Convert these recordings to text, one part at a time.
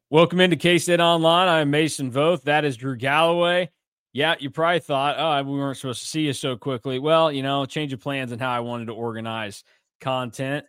Welcome into K-State Online. I'm Mason Voth. That is Drew Galloway. Yeah, you probably thought, we weren't supposed to see you so quickly. Well, change of plans and how I wanted to organize content.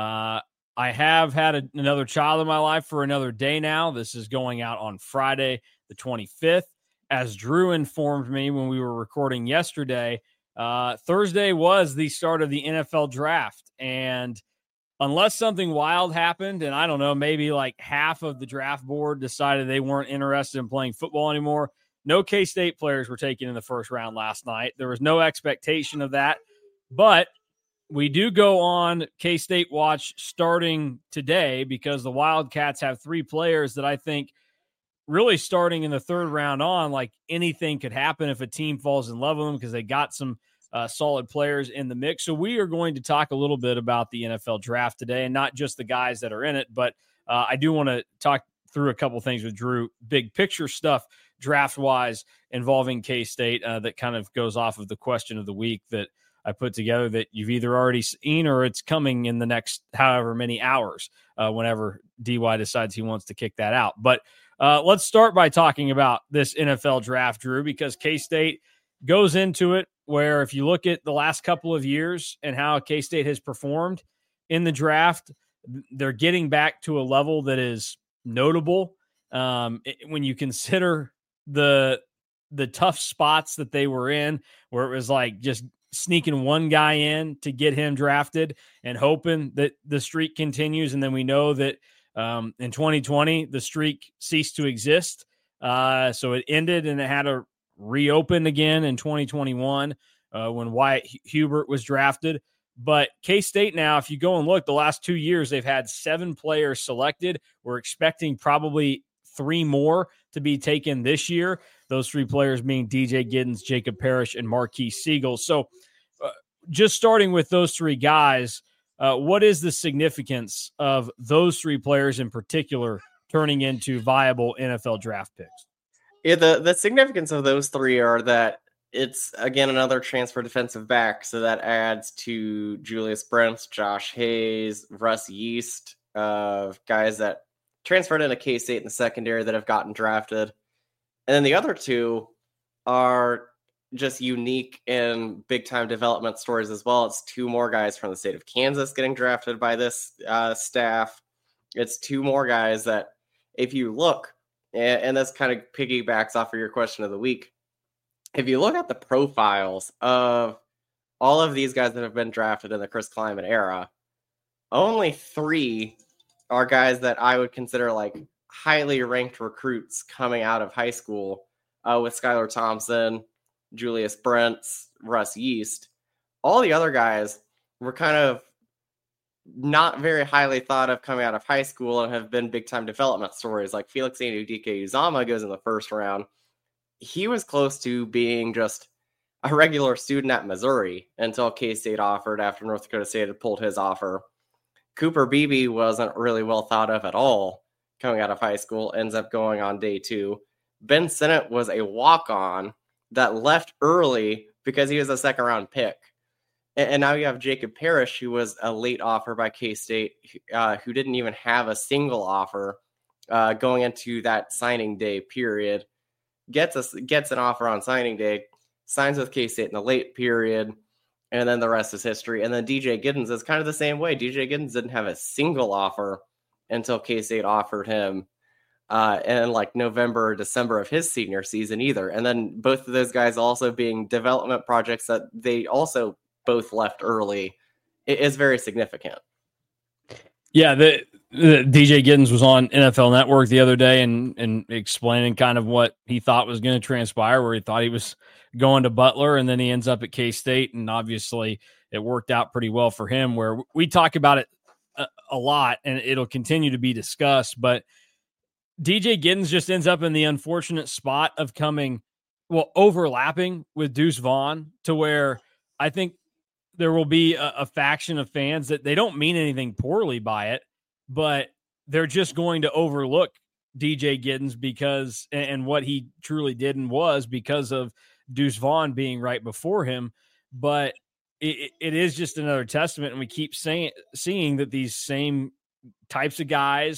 I have had another child in my life for another day now. This is going out on Friday, the 25th. As Drew informed me when we were recording yesterday, Thursday was the start of the NFL draft. And unless something wild happened, and I don't know, maybe like half of the draft board decided they weren't interested in playing football anymore, no K-State players were taken in the first round last night. There was no expectation of that, but we do go on K-State Watch starting today because the Wildcats have three players that I think really starting in the third round on, like anything could happen if a team falls in love with them because they got some solid players in the mix. So we are going to talk a little bit about the NFL draft today and not just the guys that are in it, but I do want to talk through a couple things with Drew, big picture stuff draft wise involving K-State that kind of goes off of the question of the week that I put together that you've either already seen or it's coming in the next however many hours whenever DY decides he wants to kick that out. But let's start by talking about this NFL draft, Drew, because K-State goes into it where if you look at the last couple of years and how K-State has performed in the draft, they're getting back to a level that is notable. When you consider the tough spots that they were in, where it was like just sneaking one guy in to get him drafted and hoping that the streak continues. And then we know that in 2020, the streak ceased to exist. So it ended and it had to reopen again in 2021 when Wyatt Hubert was drafted. But K-State now, if you go and look, the last 2 years, they've had 7 players selected. We're expecting probably 3 more to be taken this year. Those 3 players being DJ Giddens, Jacob Parrish, and Marquise Siegel. So just starting with those 3 guys, what is the significance of those 3 players in particular turning into viable NFL draft picks? Yeah, the significance of those 3 are that it's, again, another transfer defensive back. So that adds to Julius Brents, Josh Hayes, Russ Yeast, guys that transferred into K-State in the secondary that have gotten drafted. And then the other 2 are just unique and big-time development stories as well. It's 2 more guys from the state of Kansas getting drafted by this staff. It's 2 more guys that, if you look, and this kind of piggybacks off of your question of the week, if you look at the profiles of all of these guys that have been drafted in the Chris Klieman era, only 3 are guys that I would consider like highly ranked recruits coming out of high school, with Skylar Thompson, Julius Brents, Russ Yeast. All the other guys were kind of not very highly thought of coming out of high school and have been big-time development stories. Like Felix Anudike-Uzomah goes in the first round. He was close to being just a regular student at Missouri until K-State offered after North Dakota State had pulled his offer. Cooper Beebe wasn't really well thought of at all coming out of high school, ends up going on day 2. Ben Sinnott was a walk-on that left early because he was a second-round pick. And now you have Jacob Parrish, who was a late offer by K-State, who didn't even have a single offer going into that signing day period. Gets an offer on signing day, signs with K-State in the late period, and then the rest is history. And then DJ Giddens is kind of the same way. DJ Giddens didn't have a single offer until K-State offered him in like November or December of his senior season either. And then both of those guys also being development projects that they also both left early. It is very significant. Yeah, the DJ Giddens was on NFL Network the other day and explaining kind of what he thought was going to transpire, where he thought he was going to Butler and then he ends up at K-State. And obviously it worked out pretty well for him, where we talk about it a lot and it'll continue to be discussed. But DJ Giddens just ends up in the unfortunate spot of overlapping with Deuce Vaughn, to where I think there will be a faction of fans that they don't mean anything poorly by it, but they're just going to overlook DJ Giddens because, and what he truly did and was, because of Deuce Vaughn being right before him. But it is just another testament. And we keep seeing that these same types of guys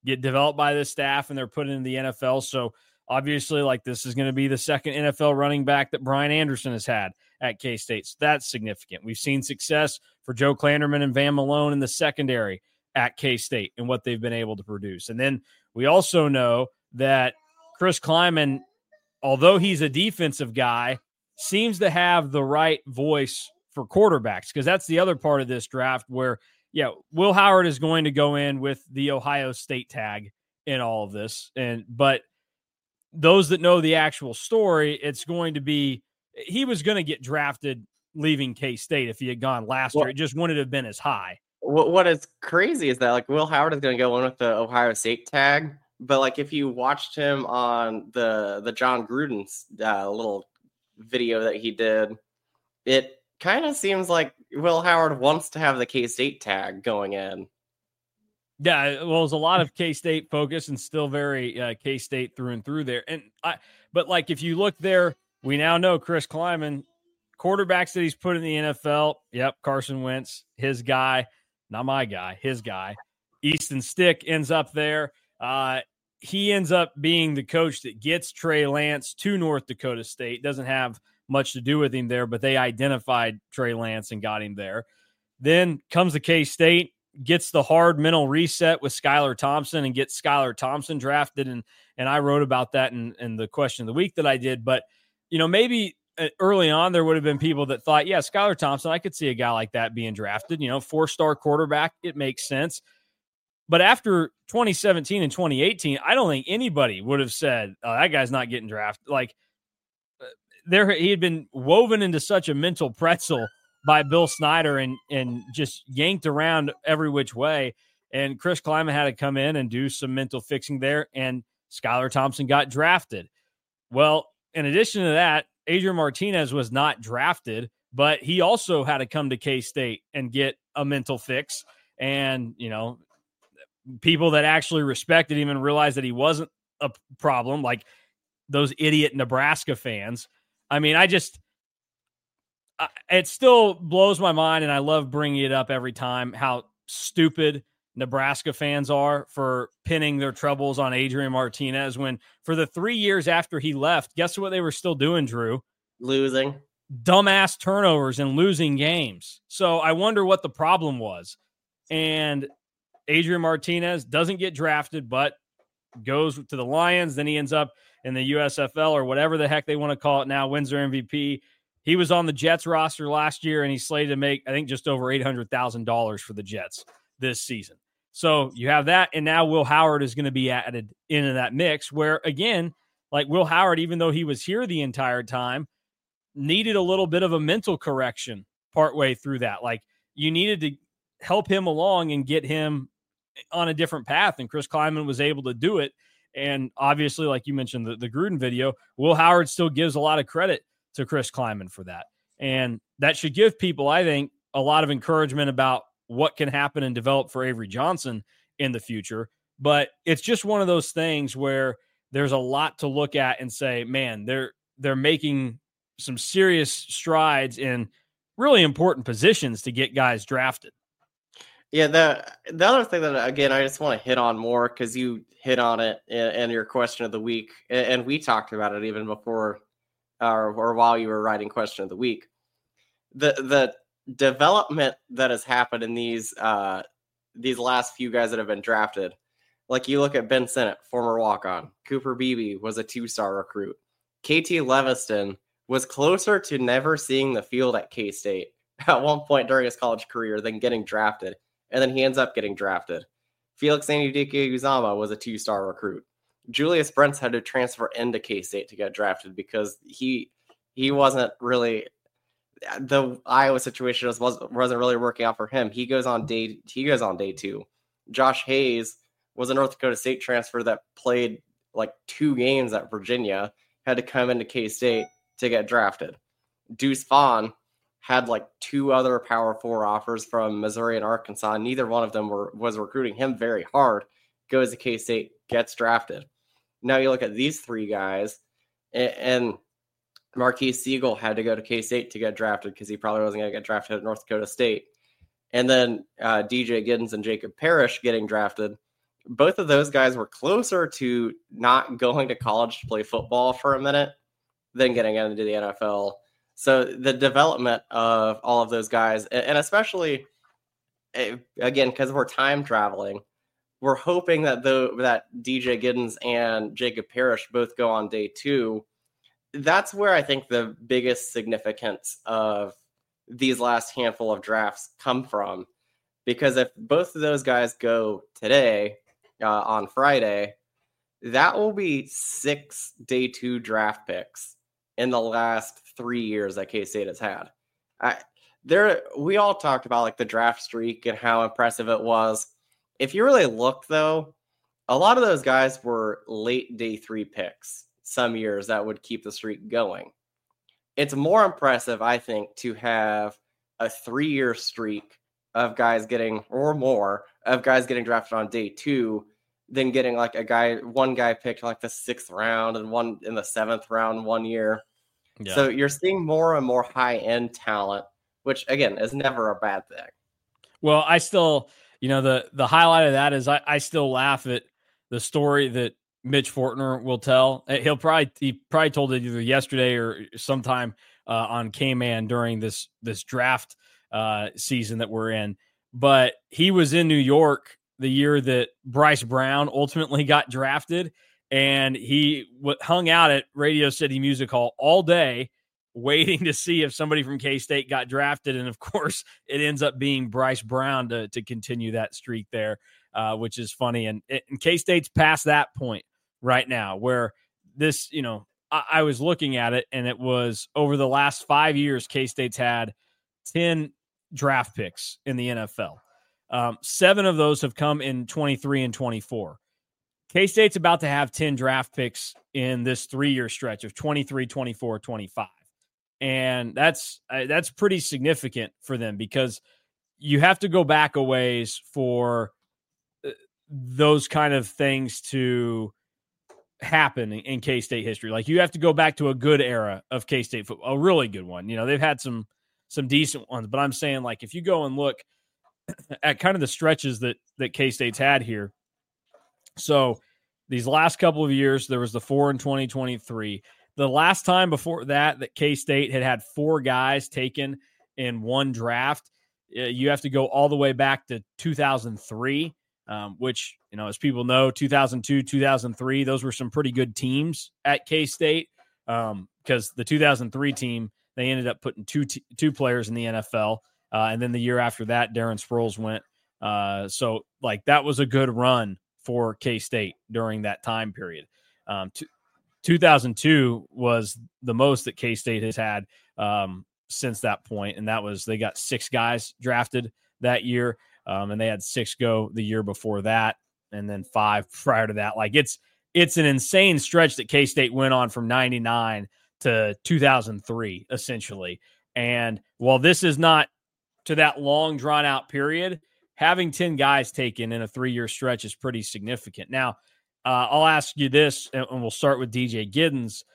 get developed by this staff and they're put into the NFL. So obviously, like, this is going to be the second NFL running back that Brian Anderson has had at K-State. So that's significant. We've seen success for Joe Klanderman and Van Malone in the secondary at K-State and what they've been able to produce. And then we also know that Chris Klieman, although he's a defensive guy, seems to have the right voice for quarterbacks, because that's the other part of this draft where, Will Howard is going to go in with the Ohio State tag in all of this. But those that know the actual story, it's going to be, he was going to get drafted leaving K-State if he had gone last year. It just wouldn't have been as high. What is crazy is that, like, Will Howard is going to go in with the Ohio State tag, but, like, if you watched him on the John Gruden's little video that he did, it kind of seems like Will Howard wants to have the K-State tag going in. Yeah, well, there's a lot of K-State focus and still very K-State through and through there. But like, if you look there, we now know Chris Klieman, quarterbacks that he's put in the NFL. Yep, Carson Wentz, his guy. Not my guy, his guy. Easton Stick ends up there. He ends up being the coach that gets Trey Lance to North Dakota State. Doesn't have much to do with him there, but they identified Trey Lance and got him there. Then comes the K-State, gets the hard mental reset with Skylar Thompson and gets Skylar Thompson drafted. And I wrote about that in the question of the week that I did. But, maybe early on, there would have been people that thought, yeah, Skylar Thompson, I could see a guy like that being drafted, 4-star quarterback. It makes sense. But after 2017 and 2018, I don't think anybody would have said, oh, that guy's not getting drafted. Like, he had been woven into such a mental pretzel by Bill Snyder and just yanked around every which way. And Chris Klieman had to come in and do some mental fixing there, and Skylar Thompson got drafted. Well, in addition to that, Adrian Martinez was not drafted, but he also had to come to K-State and get a mental fix. And, people that actually respected him and realized that he wasn't a problem, like those idiot Nebraska fans. I mean, it still blows my mind, and I love bringing it up every time, how stupid Nebraska fans are for pinning their troubles on Adrian Martinez, when for the 3 years after he left, guess what they were still doing, Drew? Losing. Dumbass turnovers and losing games. So I wonder what the problem was. And Adrian Martinez doesn't get drafted, but goes to the Lions. Then he ends up in the USFL or whatever the heck they want to call it now, wins their MVP. He was on the Jets roster last year, and he's slated to make, I think, just over $800,000 for the Jets this season. So you have that, and now Will Howard is going to be added into that mix where, again, like Will Howard, even though he was here the entire time, needed a little bit of a mental correction partway through that. Like, you needed to help him along and get him on a different path, and Chris Klieman was able to do it. And obviously, like you mentioned, the Gruden video, Will Howard still gives a lot of credit to Chris Klieman for that. And that should give people, I think, a lot of encouragement about what can happen and develop for Avery Johnson in the future. But it's just one of those things where there's a lot to look at and say, man, they're making some serious strides in really important positions to get guys drafted. Yeah, the other thing that, again, I just want to hit on more, because you hit on it in your question of the week, and we talked about it even before or while you were writing question of the week. The development that has happened in these last few guys that have been drafted. Like, you look at Ben Sinnott, former walk-on. Cooper Beebe was a 2-star recruit. KT Leviston was closer to never seeing the field at K-State at one point during his college career than getting drafted. And then he ends up getting drafted. Felix Anudike-Uzomah was a 2-star recruit. Julius Brents had to transfer into K-State to get drafted because he wasn't really, the Iowa situation wasn't really working out for him. He goes on day 2. Josh Hayes was a North Dakota State transfer that played like 2 games at Virginia, had to come into K-State to get drafted. Deuce Vaughn had like 2 other Power 4 offers from Missouri and Arkansas. Neither one of them was recruiting him very hard. Goes to K-State, gets drafted. Now you look at these 3 guys, and Marquise Siegel had to go to K-State to get drafted because he probably wasn't going to get drafted at North Dakota State. And then DJ Giddens and Jacob Parrish getting drafted. both of those guys were closer to not going to college to play football for a minute than getting into the NFL. So the development of all of those guys, and especially, again, because we're time traveling, we're hoping that that DJ Giddens and Jacob Parrish both go on day 2. That's where I think the biggest significance of these last handful of drafts come from. Because if both of those guys go today, on Friday, that will be 6 day 2 draft picks in the last 3 years that K-State has had. We all talked about like the draft streak and how impressive it was. If you really look, though, a lot of those guys were late day 3 picks some years that would keep the streak going. It's more impressive, I think, to have a 3-year streak of guys getting, or more, of guys getting drafted on day 2 than getting like one guy picked like the 6th round and one in the 7th round one year. Yeah. So you're seeing more and more high-end talent, which, again, is never a bad thing. Well, I still, the highlight of that is I still laugh at the story that Mitch Fortner will tell. He probably told it either yesterday or sometime on K-Man during this draft season that we're in. But he was in New York the year that Bryce Brown ultimately got drafted, and he hung out at Radio City Music Hall all day waiting to see if somebody from K-State got drafted. And of course, it ends up being Bryce Brown to continue that streak there, which is funny. And K-State's past that point right now where this, I was looking at it, and it was over the last 5 years, K-State's had 10 draft picks in the NFL. 7 of those have come in 23 and 24. K-State's about to have 10 draft picks in this 3-year stretch of 23, 24, 25. And that's pretty significant for them because you have to go back a ways for those kind of things to happen in K-State history. Like you have to go back to a good era of K-State football, a really good one. They've had some decent ones, but I'm saying like if you go and look at kind of the stretches that K-State's had here. So these last couple of years, there was the 4 in 2023. The last time before that K-State had 4 guys taken in one draft, you have to go all the way back to 2003, which, as people know, 2002, 2003, those were some pretty good teams at K-State because the 2003 team, they ended up putting two players in the NFL. And then the year after that, Darren Sproles went. So, that was a good run for K-State during that time period. 2002 was the most that K-State has had since that point, and that was they got 6 guys drafted that year, and they had 6 go the year before that, and then 5 prior to that. It's an insane stretch that K-State went on from 99 to 2003, essentially. And while this is not to that long, drawn-out period, having 10 guys taken in a 3-year stretch is pretty significant. Now, I'll ask you this, and we'll start with DJ Giddens.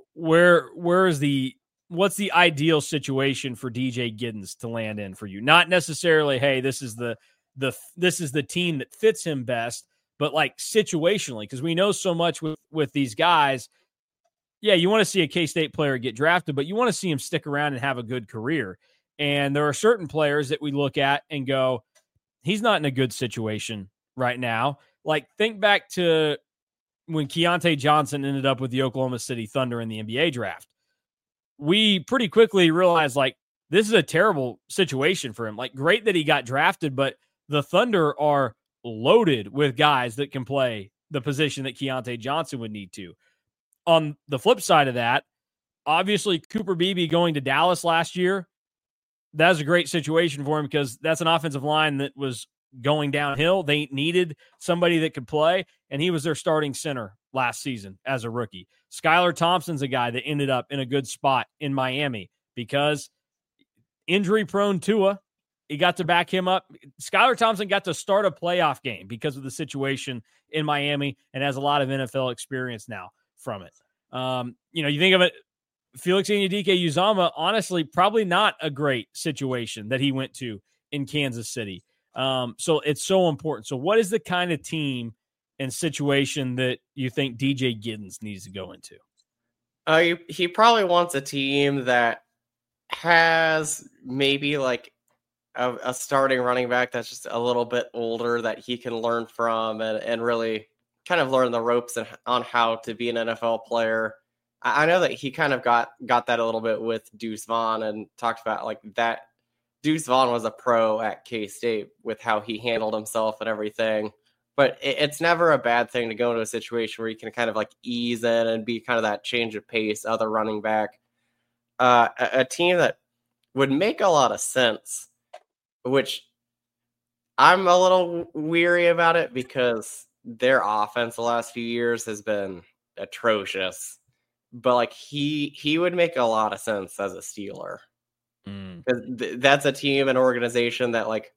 What's the ideal situation for DJ Giddens to land in for you? Not necessarily, hey, this is the team that fits him best, but situationally, because we know so much with these guys. Yeah, you want to see a K-State player get drafted, but you want to see him stick around and have a good career. And there are certain players that we look at and go, he's not in a good situation right now. Think back to when Keontae Johnson ended up with the Oklahoma City Thunder in the NBA draft. We pretty quickly realized, this is a terrible situation for him. Great that he got drafted, but the Thunder are loaded with guys that can play the position that Keontae Johnson would need to. On the flip side of that, obviously Cooper Beebe going to Dallas last year, that was a great situation for him because that's an offensive line that was going downhill. They needed somebody that could play, and he was their starting center last season as a rookie. Skylar Thompson's a guy that ended up in a good spot in Miami because injury-prone Tua, he got to back him up. Skylar Thompson got to start a playoff game because of the situation in Miami and has a lot of NFL experience now from it. You think of it, Felix Anudike-Uzomah, honestly, probably not a great situation that he went to in Kansas City. So it's so important. So what is the kind of team and situation that you think DJ Giddens needs to go into? He probably wants a team that has maybe like a starting running back that's just a little bit older that he can learn from and really kind of learn the ropes on how to be an NFL player. I know that he kind of got that a little bit with Deuce Vaughn and talked about like that. Deuce Vaughn was a pro at K-State with how he handled himself and everything. But it's never a bad thing to go into a situation where you can kind of like ease in and be kind of that change of pace, other running back. A team that would make a lot of sense, which I'm a little weary about it because their offense the last few years has been atrocious. But like he would make a lot of sense as a Steeler. That's a team and organization that like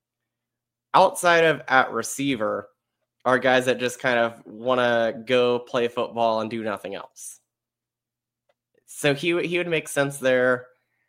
outside of at receiver are guys that just kind of want to go play football and do nothing else. So he would make sense there.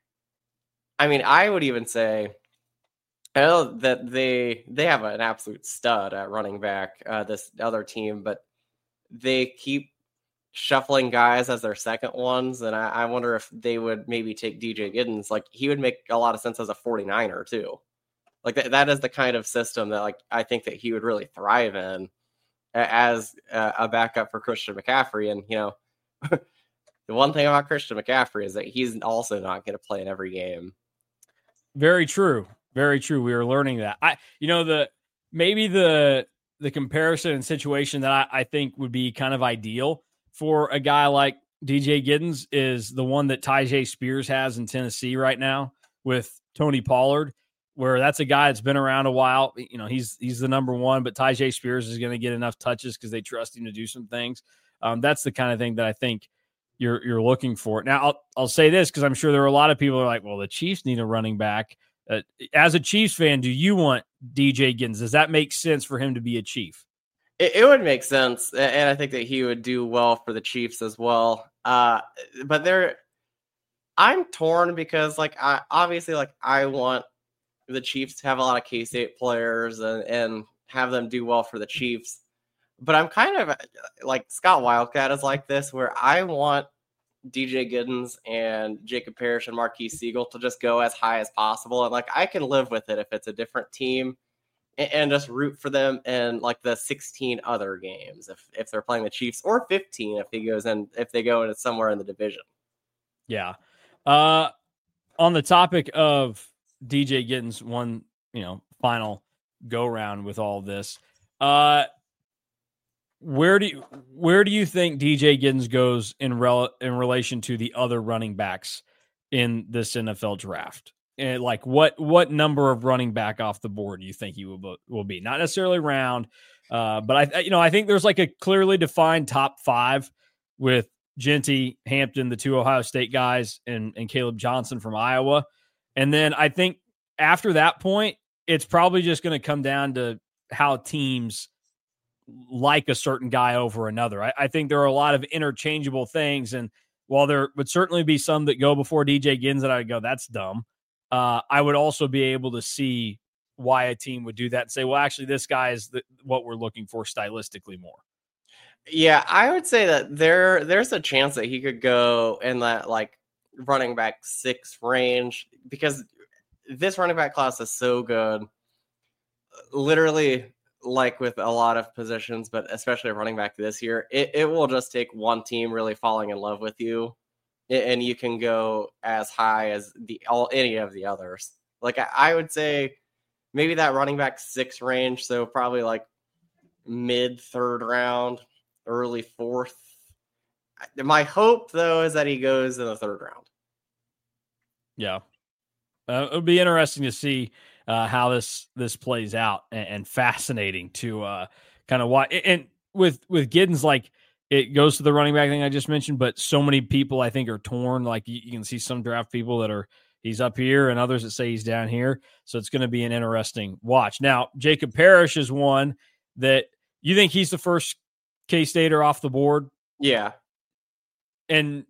I mean, I would even say, I know that they have an absolute stud at running back, this other team, but they keep shuffling guys as their second ones, and I wonder if they would maybe take DJ Giddens. Like, he would make a lot of sense as a 49er, too. Like, that is the kind of system that, like, I think that he would really thrive in as a backup for Christian McCaffrey. And, you know, the one thing about Christian McCaffrey is that he's also not going to play in every game. Very true. Very true. We are learning that. Maybe the comparison and situation that I think would be kind of ideal for a guy like DJ Giddens is the one that Tyjae Spears has in Tennessee right now with Tony Pollard, where that's a guy that's been around a while. You know, he's the number one, but Tyjae Spears is going to get enough touches because they trust him to do some things. That's the kind of thing that I think you're looking for. Now, I'll say this because I'm sure there are a lot of people who are like, well, the Chiefs need a running back. As a Chiefs fan, do you want DJ Giddens? Does that make sense for him to be a Chief? It would make sense, and I think that he would do well for the Chiefs as well. But I'm torn because, like, I want the Chiefs to have a lot of K-State players and have them do well for the Chiefs. But I'm kind of like Scott Wildcat is like this, where I want DJ Giddens and Jacob Parrish and Marquise Siegel to just go as high as possible. And like, I can live with it if it's a different team and just root for them in like the 16 other games if they're playing the Chiefs, or 15 if they go into somewhere in the division. Yeah. On the topic of DJ Giddens, one, final go round with all this. Where do you think DJ Giddens goes in relation to the other running backs in this NFL draft? And like what number of running back off the board do you think he will be? Not necessarily round, but I think there's like a clearly defined top 5 with Genty, Hampton, the 2 Ohio State guys, and Caleb Johnson from Iowa. And then I think after that point, it's probably just going to come down to how teams like a certain guy over another. I think there are a lot of interchangeable things. And while there would certainly be some that go before DJ Giddens that I would go, that's dumb. I would also be able to see why a team would do that and say, well, actually, this guy is what we're looking for stylistically more. Yeah, I would say that there's a chance that he could go in that like running back 6 range, because this running back class is so good. Literally, like with a lot of positions, but especially running back this year, it will just take one team really falling in love with you, and you can go as high as any of the others. Like I would say maybe that running back 6 range, so probably like mid 3rd round, early 4th. My hope though is that he goes in the 3rd round. Yeah, it would be interesting to see how this plays out, and fascinating to kind of watch. And with Giddens, like, it goes to the running back thing I just mentioned, but so many people I think are torn. Like you can see some draft people that he's up here and others that say he's down here. So it's going to be an interesting watch. Now, Jacob Parrish is one that you think he's the first K-Stater off the board. Yeah. And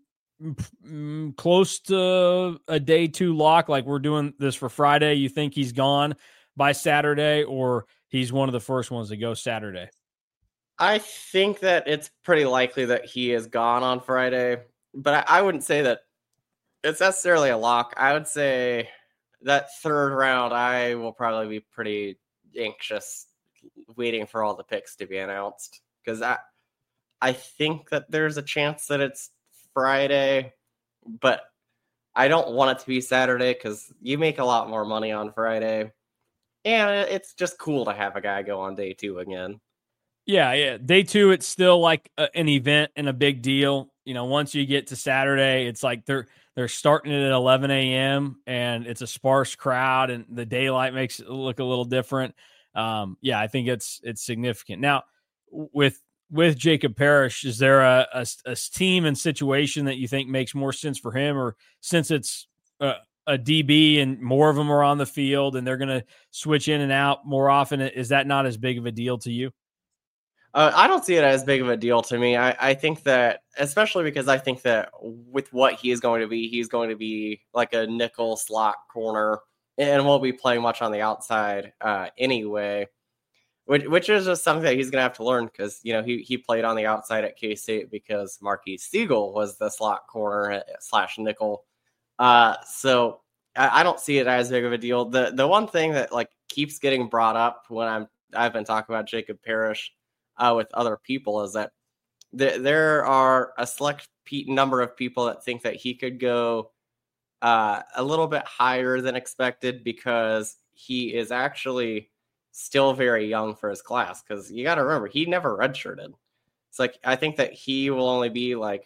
close to a day 2 lock, like we're doing this for Friday. You think he's gone by Saturday, or he's one of the first ones to go Saturday? I think that it's pretty likely that he is gone on Friday, but I wouldn't say that it's necessarily a lock. I would say that third round, I will probably be pretty anxious waiting for all the picks to be announced because I think that there's a chance that it's Friday, but I don't want it to be Saturday because you make a lot more money on Friday. And it's just cool to have a guy go on day 2 again. Yeah. Day 2, it's still like an event and a big deal. You know, once you get to Saturday, it's like they're starting it at 11 a.m. and it's a sparse crowd, and the daylight makes it look a little different. I think it's significant. Now, with Jacob Parrish, is there a team and situation that you think makes more sense for him, or since it's a DB and more of them are on the field and they're going to switch in and out more often, is that not as big of a deal to you? I don't see it as big of a deal to me. I think that, especially because I think that with what he is going to be, he's going to be like a nickel slot corner and won't be playing much on the outside anyway, which is just something that he's going to have to learn because, you know, he played on the outside at K-State because Marquise Siegel was the slot corner / nickel. So I don't see it as big of a deal. The one thing that like keeps getting brought up when I've been talking about Jacob Parrish with other people is that there are a select number of people that think that he could go a little bit higher than expected because he is actually still very young for his class. Because you got to remember, he never redshirted. It's like I think that he will only be like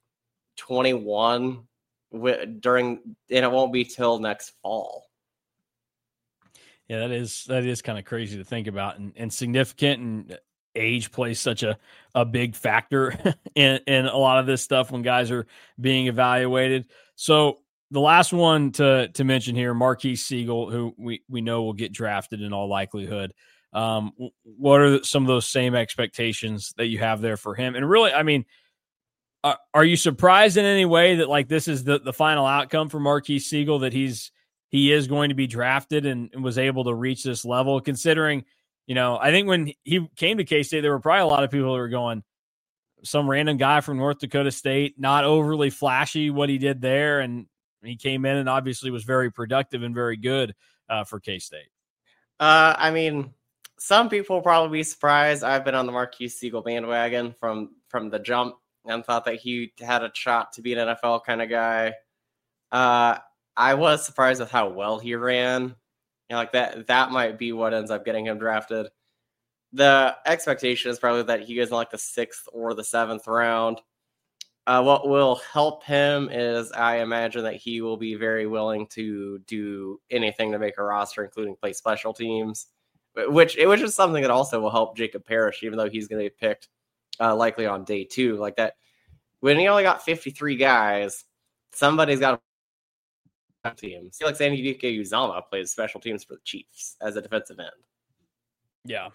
21 and it won't be till next fall. Yeah, that is kind of crazy to think about and significant, and age plays such a big factor in a lot of this stuff when guys are being evaluated. So the last one to mention here, Marquise Siegel, who we know will get drafted in all likelihood. What are some of those same expectations that you have there for him? And really, I mean, are you surprised in any way that like this is the final outcome for Marquise Siegel, that he is going to be drafted and was able to reach this level, considering, you know, I think when he came to K-State, there were probably a lot of people that were going, some random guy from North Dakota State, not overly flashy what he did there. And he came in and obviously was very productive and very good for K-State. I mean, some people will probably be surprised. I've been on the Marquise Siegel bandwagon from the jump and thought that he had a shot to be an NFL kind of guy. I was surprised with how well he ran. You know, like that might be what ends up getting him drafted. The expectation is probably that he goes in like the 6th or the 7th round. What will help him is I imagine that he will be very willing to do anything to make a roster, including play special teams, which is something that also will help Jacob Parrish, even though he's going to be picked likely on day 2. Like that, when he only got 53 guys, somebody's got to team. See, like Sandy Uzama plays special teams for the Chiefs as a defensive end. Yeah.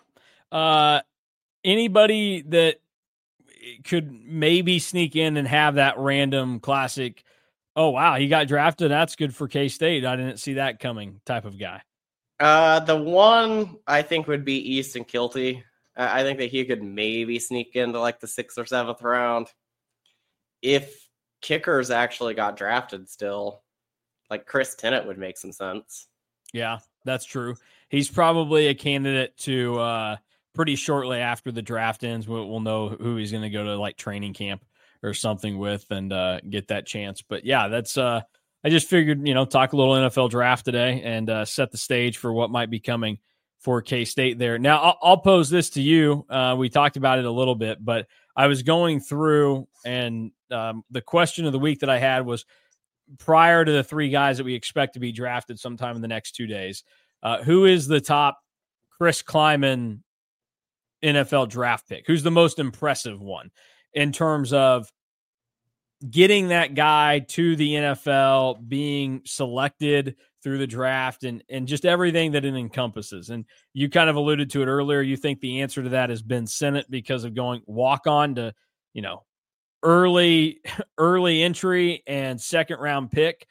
Anybody that could maybe sneak in and have that random classic, oh, wow, he got drafted, that's good for K-State, I didn't see that coming type of guy? The one I think would be Easton Kilty. I think that he could maybe sneak into like the 6th or 7th round. If kickers actually got drafted still, like Chris Tennant would make some sense. Yeah, that's true. He's probably a candidate to pretty shortly after the draft ends. We'll know who he's going to go to like training camp or something with and get that chance. But yeah, that's I just figured, you know, talk a little NFL draft today and set the stage for what might be coming for K-State there. Now, I'll pose this to you. We talked about it a little bit, but I was going through and the question of the week that I had was, prior to the 3 guys that we expect to be drafted sometime in the next 2 days, who is the top Chris Klieman NFL draft pick? Who's the most impressive one in terms of getting that guy to the NFL, being selected through the draft, and just everything that it encompasses? And you kind of alluded to it earlier. You think the answer to that has been Sinnott because of going walk on to, you know, early entry and 2nd round pick.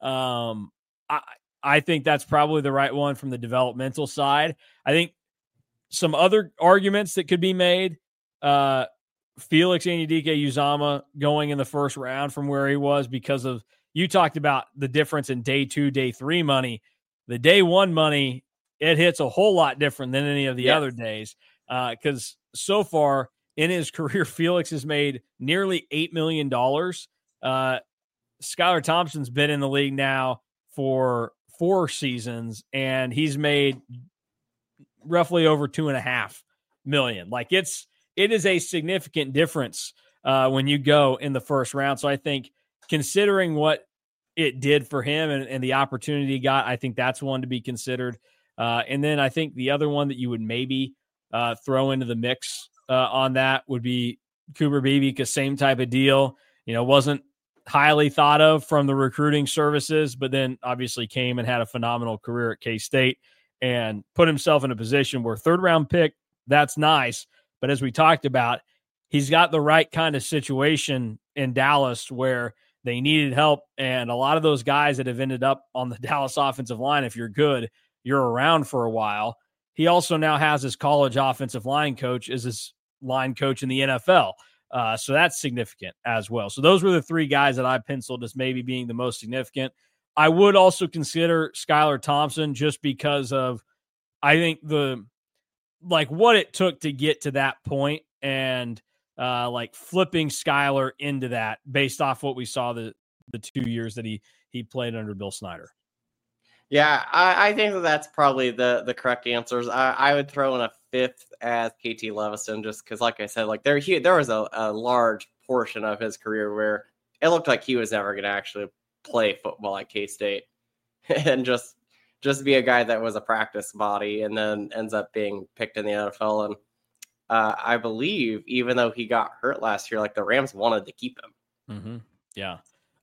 I think that's probably the right one from the developmental side. I think some other arguments that could be made. Felix Anudike-Uzomah going in the first round from where he was because of, you talked about the difference in day 2, day 3 money. The day 1 money, it hits a whole lot different than any of the other days. Because so far in his career, Felix has made nearly $8 million. Skylar Thompson's been in the league now for 4 seasons, and he's made roughly over $2.5 million. Like it is a significant difference when you go in the first round. So I think considering what it did for him and the opportunity he got, I think that's one to be considered. And then I think the other one that you would maybe throw into the mix on that would be Cooper Beebe, because same type of deal, wasn't highly thought of from the recruiting services, but then obviously came and had a phenomenal career at K-State and put himself in a position where 3rd round pick, that's nice. But as we talked about, he's got the right kind of situation in Dallas where they needed help. And a lot of those guys that have ended up on the Dallas offensive line, if you're good, you're around for a while. He also now has his college offensive line coach as his line coach in the NFL. So that's significant as well. So those were the 3 guys that I penciled as maybe being the most significant. I would also consider Skylar Thompson just because of, I think what it took to get to that point and flipping Skylar into that based off what we saw the 2 years that he played under Bill Snyder. Yeah, I think that's probably the correct answers. I would throw in a 5th as KT Leveston, just because, like I said, there was a large portion of his career where it looked like he was never going to actually play football at K-State and just be a guy that was a practice body and then ends up being picked in the NFL. And I believe even though he got hurt last year, the Rams wanted to keep him. Mm-hmm. Yeah.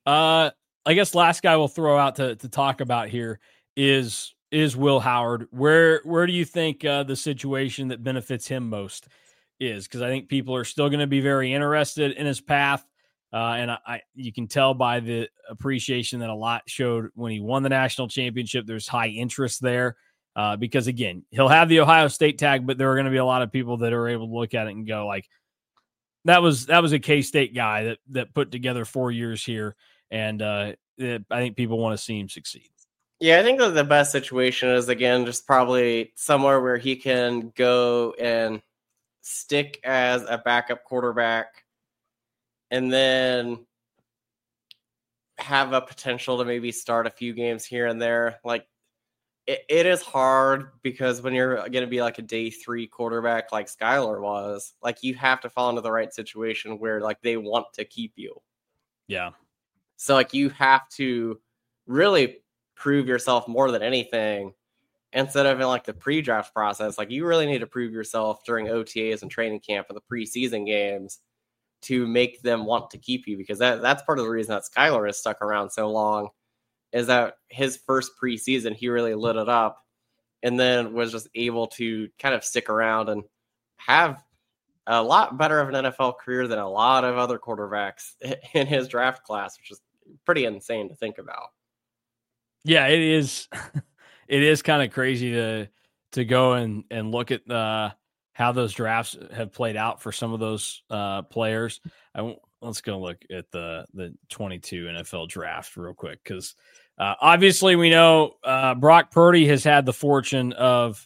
I guess last guy we'll throw out to talk about here is Will Howard. Where do you think the situation that benefits him most is? Because I think people are still going to be very interested in his path. And you can tell by the appreciation that a lot showed when he won the national championship. There's high interest there because, again, he'll have the Ohio State tag, but there are going to be a lot of people that are able to look at it and go that was a K-State guy that put together 4 years here. And I think people want to see him succeed. Yeah, I think that the best situation is, again, just probably somewhere where he can go and stick as a backup quarterback and then have a potential to maybe start a few games here and there. It is hard because when you're going to be a day 3 quarterback like Skylar was, you have to fall into the right situation where they want to keep you. Yeah. So you have to really prove yourself more than anything instead of in the pre-draft process. You really need to prove yourself during OTAs and training camp and the preseason games to make them want to keep you, because that's part of the reason that Skylar has stuck around so long, is that his first preseason, he really lit it up and then was just able to kind of stick around and have a lot better of an NFL career than a lot of other quarterbacks in his draft class, which is pretty insane to think about. Yeah, it is. It is kind of crazy to go and look at how those drafts have played out for some of those players. Let's go look at the 22 NFL draft real quick, because obviously we know Brock Purdy has had the fortune of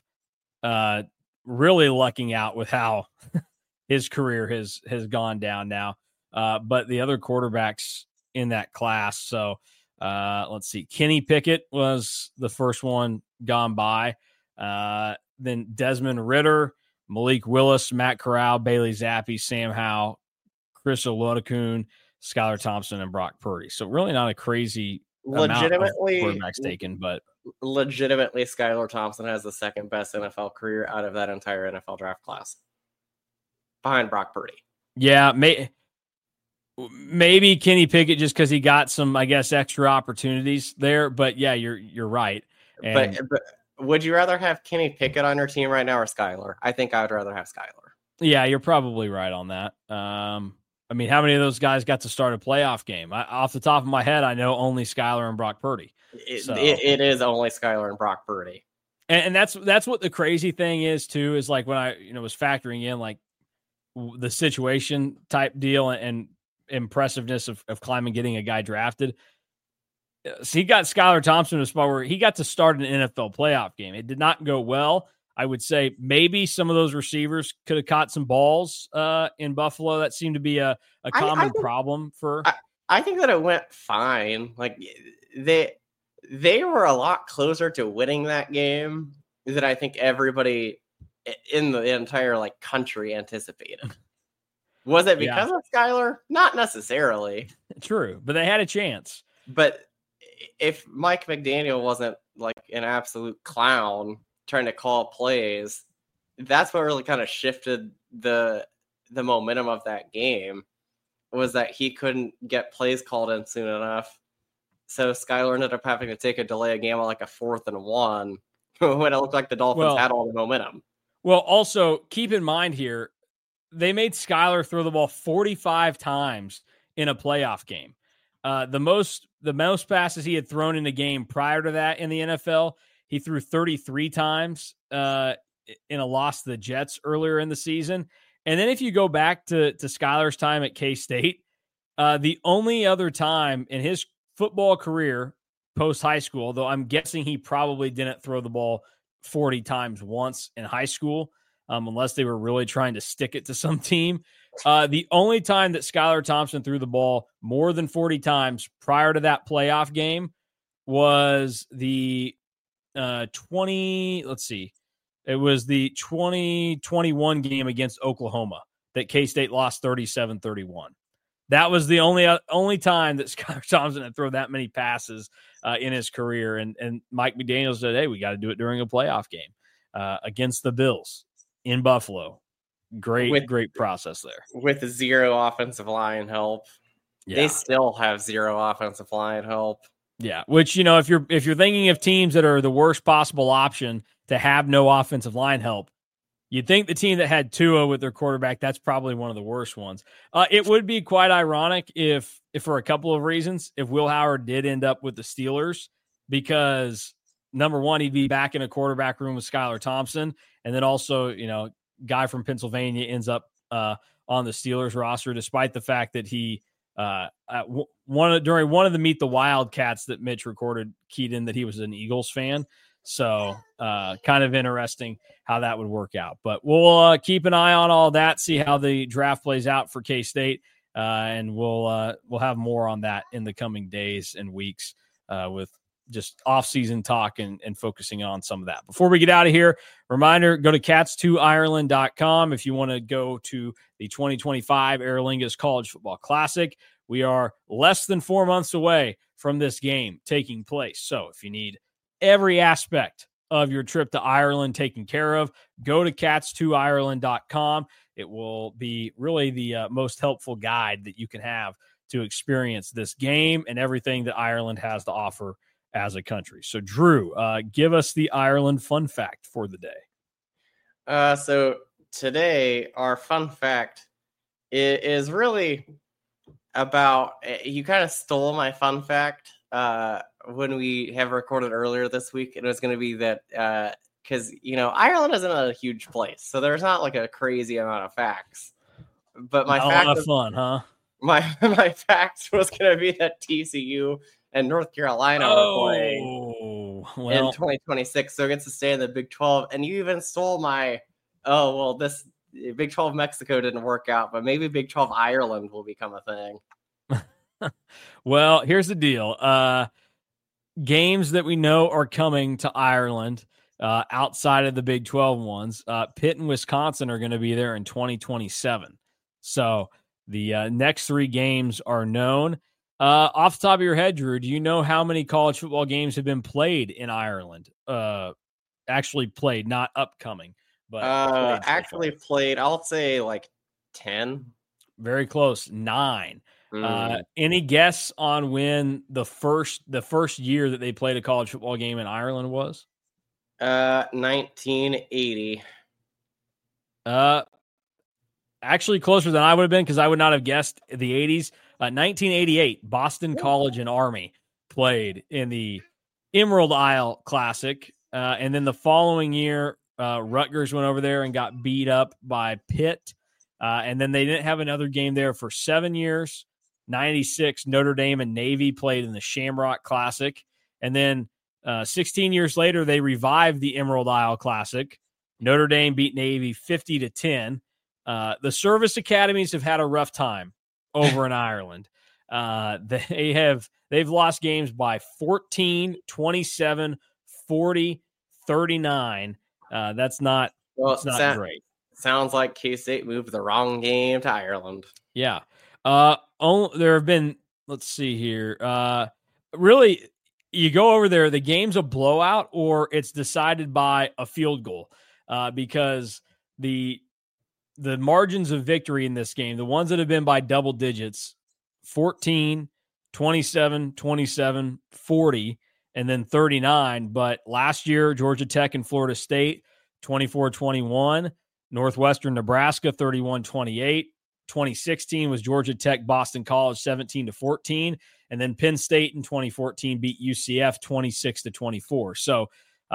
really lucking out with how his career has gone down now. But the other quarterbacks in that class, so let's see. Kenny Pickett was the first one gone by. Then Desmond Ridder, Malik Willis, Matt Corral, Bailey Zappi, Sam Howell, Chris Olodokun, Skylar Thompson, and Brock Purdy. So really not a crazy legitimately amount of quarterbacks taken, but legitimately Skylar Thompson has the second best NFL career out of that entire NFL draft class, behind Brock Purdy. Yeah, maybe Kenny Pickett just because he got some, I guess, extra opportunities there. But yeah, you're right. And, but would you rather have Kenny Pickett on your team right now or Skylar? I think I would rather have Skylar. Yeah, you're probably right on that. I mean, how many of those guys got to start a playoff game? Off the top of my head, I know only Skylar and Brock Purdy. It is only Skylar and Brock Purdy. And that's what the crazy thing is too, is when I was factoring in the situation type deal and impressiveness of climbing, getting a guy drafted. So he got Skylar Thompson to a spot where he got to start an NFL playoff game. It did not go well. I would say maybe some of those receivers could have caught some balls in Buffalo. That seemed to be a common problem for. I think that it went fine. Like they were a lot closer to winning that game than I think everybody in the entire like country anticipated. Was it because of Skylar? Not necessarily. True, but they had a chance. But if Mike McDaniel wasn't like an absolute clown trying to call plays, that's what really kind of shifted the momentum of that game, was that he couldn't get plays called in soon enough. So Skylar ended up having to take a delay of game on like a 4th and 1 when it looked like the Dolphins had all the momentum. Well, also keep in mind here, they made Skylar throw the ball 45 times in a playoff game. The most passes he had thrown in a game prior to that in the NFL, he threw 33 times in a loss to the Jets earlier in the season. And then if you go back to Skylar's time at K-State, the only other time in his football career post-high school, though I'm guessing he probably didn't throw the ball 40 times once in high school, unless they were really trying to stick it to some team. The only time that Skylar Thompson threw the ball more than 40 times prior to that playoff game was the 2021 game against Oklahoma that K-State lost 37-31. That was the only time that Skylar Thompson had thrown that many passes in his career. And Mike McDaniel said, hey, we got to do it during a playoff game against the Bills in Buffalo. Great process there. With zero offensive line help. Yeah. They still have zero offensive line help. Yeah, which, if you're thinking of teams that are the worst possible option to have no offensive line help, you'd think the team that had Tua with their quarterback, that's probably one of the worst ones. It would be quite ironic if for a couple of reasons, if Will Howard did end up with the Steelers, because number one, he'd be back in a quarterback room with Skylar Thompson. And then also, guy from Pennsylvania ends up on the Steelers roster, despite the fact that he during one of the Meet the Wildcats that Mitch recorded, keyed in that he was an Eagles fan. So kind of interesting how that would work out. But we'll keep an eye on all that, see how the draft plays out for K-State, and we'll have more on that in the coming days and weeks with just off-season talk and focusing on some of that. Before we get out of here, reminder, go to cats2ireland.com if you want to go to the 2025 Aer Lingus College Football Classic. We are less than 4 months away from this game taking place. So if you need every aspect of your trip to Ireland taken care of, go to cats2ireland.com. It will be really the most helpful guide that you can have to experience this game and everything that Ireland has to offer as a country. So, Drew, give us the Ireland fun fact for the day. So today, our fun fact is really about, you kind of stole my fun fact when we have recorded earlier this week. It was going to be that because, Ireland isn't a huge place, so there's not like a crazy amount of facts. But my fact, a lot of fun, huh? My fact was going to be that TCU and North Carolina are playing in 2026, so it gets to stay in the Big 12. And you even stole my, this Big 12 Mexico didn't work out, but maybe Big 12 Ireland will become a thing. Well, here's the deal. Games that we know are coming to Ireland outside of the Big 12 ones, Pitt and Wisconsin are going to be there in 2027. So the next 3 games are known. Off the top of your head, Drew, do you know how many college football games have been played in Ireland? Actually played, not upcoming, but actually played. I'll say like 10. Very close, 9. Any guess on when the first year that they played a college football game in Ireland was? 1980. Actually closer than I would have been, because I would not have guessed the 80s. 1988, Boston College and Army played in the Emerald Isle Classic. And then the following year, Rutgers went over there and got beat up by Pitt. And then they didn't have another game there for 7 years. 96, Notre Dame and Navy played in the Shamrock Classic. And then 16 years later, they revived the Emerald Isle Classic. Notre Dame beat Navy 50-10. The service academies have had a rough time over in Ireland. They've lost games by 14, 27, 40, 39. That's not great. Sounds like K-State moved the wrong game to Ireland. Yeah. There have been, let's see here. Really, you go over there, the game's a blowout or it's decided by a field goal, because the margins of victory in this game, the ones that have been by double digits, 14, 27, 27, 40, and then 39. But last year, Georgia Tech and Florida State, 24-21, Northwestern Nebraska, 31-28. 2016 was Georgia Tech, Boston College, 17-14. And then Penn State in 2014 beat UCF 26-24. So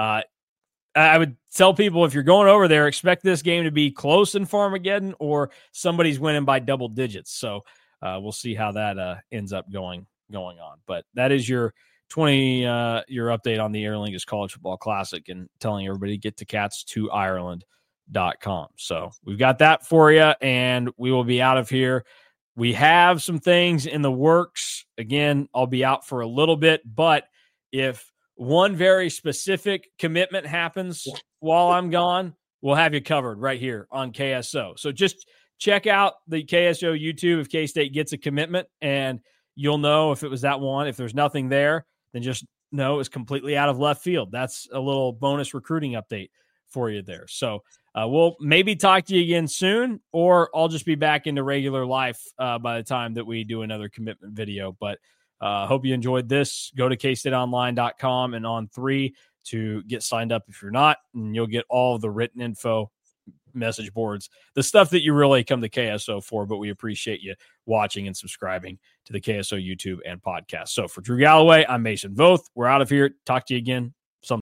I would tell people, if you're going over there, expect this game to be close in Farmageddon or somebody's winning by double digits. So we'll see how that ends up going on. But that is your your update on the Aer Lingus College Football Classic, and telling everybody to get to cats2ireland.com. So we've got that for you, and we will be out of here. We have some things in the works. Again, I'll be out for a little bit, but if one very specific commitment happens while I'm gone, we'll have you covered right here on KSO. So just check out the KSO YouTube if K-State gets a commitment, and you'll know if it was that one. If there's nothing there, then just know it's completely out of left field. That's a little bonus recruiting update for you there. So we'll maybe talk to you again soon, or I'll just be back into regular life by the time that we do another commitment video. But hope you enjoyed this. Go to kstateonline.com and on 3 to get signed up if you're not, and you'll get all of the written info, message boards, the stuff that you really come to KSO for. But we appreciate you watching and subscribing to the KSO YouTube and podcast. So for Drew Galloway, I'm Mason Voth. We're out of here. Talk to you again